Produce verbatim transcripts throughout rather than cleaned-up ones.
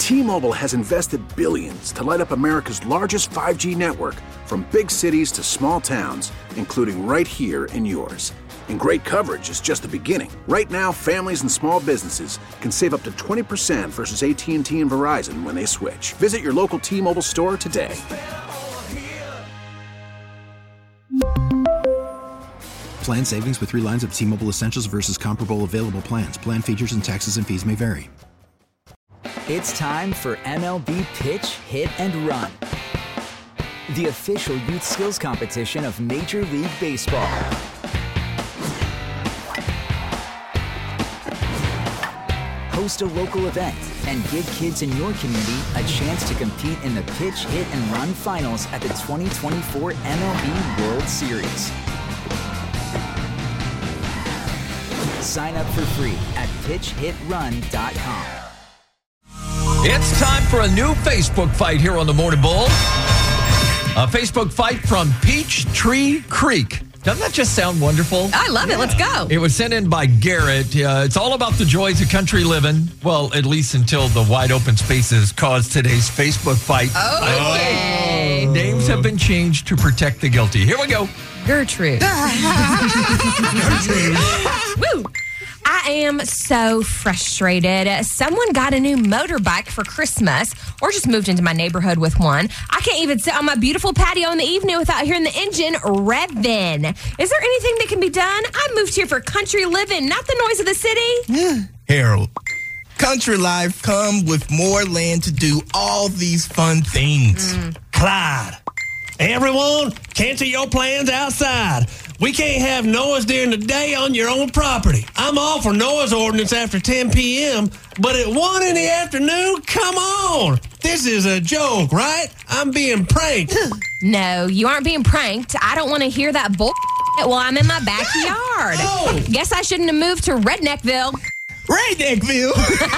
T-Mobile has invested billions to light up America's largest five G network, from big cities to small towns, including right here in yours. And great coverage is just the beginning. Right now, families and small businesses can save up to twenty percent versus A T and T and Verizon when they switch. Visit your local T-Mobile store today. Plan savings with three lines of T-Mobile Essentials versus comparable available plans. Plan features and taxes and fees may vary. It's time for M L B Pitch, Hit, and Run, the official youth skills competition of Major League Baseball. Host a local event and give kids in your community a chance to compete in the Pitch, Hit, and Run finals at the twenty twenty-four M L B World Series. Sign up for free at pitch hit run dot com. It's time for a new Facebook fight here on the Morning Bull. A Facebook fight from Peachtree Creek. Doesn't that just sound wonderful? I love yeah. it. Let's go. It was sent in by Garrett. Uh, it's all about the joys of country living. Well, at least until the wide open spaces caused today's Facebook fight. Okay. Oh. Names have been changed to protect the guilty. Here we go. Gertrude. Gertrude. Woo. I am so frustrated. Someone got a new motorbike for Christmas or just moved into my neighborhood with one. I can't even sit on my beautiful patio in the evening without hearing the engine revving. Is there anything that can be done? I moved here for country living, not the noise of the city. Harold, country life come with more land to do all these fun things. Mm. Clyde, everyone, cancel your plans outside. We can't have noise during the day on your own property. I'm all for noise ordinance after ten p.m., but at one in the afternoon, come on. This is a joke, right? I'm being pranked. No, you aren't being pranked. I don't want to hear that bull while I'm in my backyard. Oh. Guess I shouldn't have moved to Redneckville. Redneckville?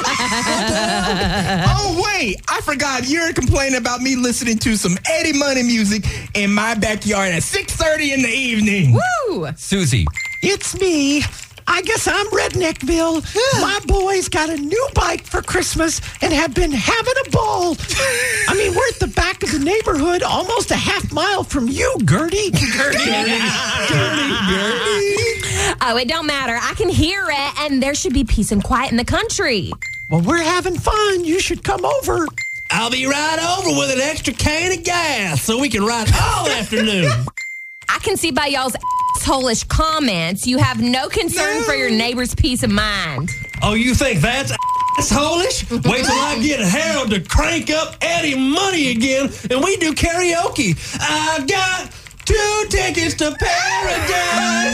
Oh, wait. I forgot. You're complaining about me listening to some Eddie Money music in my backyard at six thirty in the evening. Woo! Susie. It's me. I guess I'm Redneckville. My boys got a new bike for Christmas and have been having a ball. I mean, we're at the back of the neighborhood, almost a half mile from you, Gertie. Gertie. Gertie, Gertie. Oh, it don't matter. I can hear it, and there should be peace and quiet in the country. Well, we're having fun. You should come over. I'll be right over with an extra can of gas so we can ride all afternoon. I can see by y'all's asshole-ish comments you have no concern no. for your neighbor's peace of mind. Oh, you think that's asshole-ish? Wait till I get Harold to crank up Eddie Money again and we do karaoke. I got two tickets to paradise.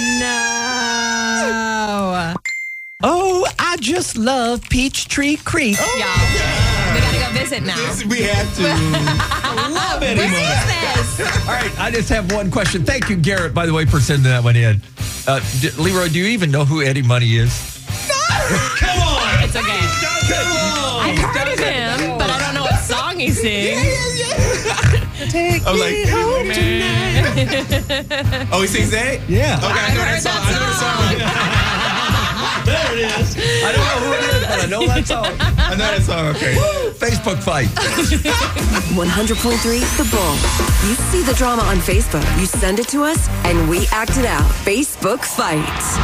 No. Oh, I just love Peachtree Creek. Oh, y'all, we gotta go visit now. Yes, we have to. I love Eddie Where Money. is this? All right, I just have one question. Thank you, Garrett, by the way, for sending that one in. Uh, D- Leroy, do you even know who Eddie Money is? Come on. It's okay. Come on. I've heard of him, but I don't know what song he sings. Take I'm me like, home tonight. Oh, he sings that? Yeah. Okay, I know that song. I know that song. There it is. I don't know who it is, but I know that song. I know that song. Okay. Facebook fight. one hundred point three The Bull. You see the drama on Facebook. You send it to us, and we act it out. Facebook fight.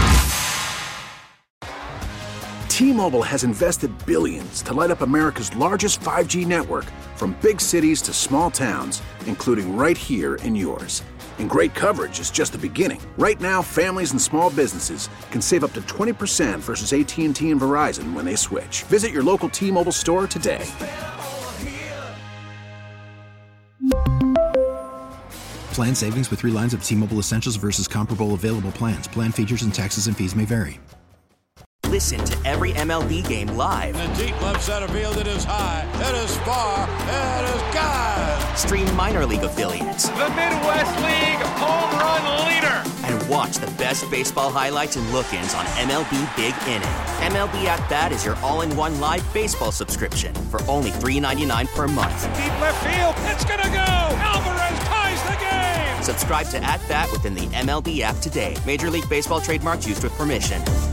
T-Mobile has invested billions to light up America's largest five G network, from big cities to small towns, including right here in yours. And great coverage is just the beginning. Right now, families and small businesses can save up to twenty percent versus A T and T and Verizon when they switch. Visit your local T-Mobile store today. Plan savings with three lines of T-Mobile Essentials versus comparable available plans. Plan features and taxes and fees may vary. Listen to every M L B game live. In the deep left center field, it is high, it is far, it is gone. Stream minor league affiliates. The Midwest League home run leader. And watch the best baseball highlights and look-ins on M L B Big Inning. M L B At Bat is your all-in-one live baseball subscription for only three dollars and ninety-nine cents per month. Deep left field, it's gonna go. Alvarez ties the game. Subscribe to At Bat within the M L B app today. Major League Baseball trademarks used with permission.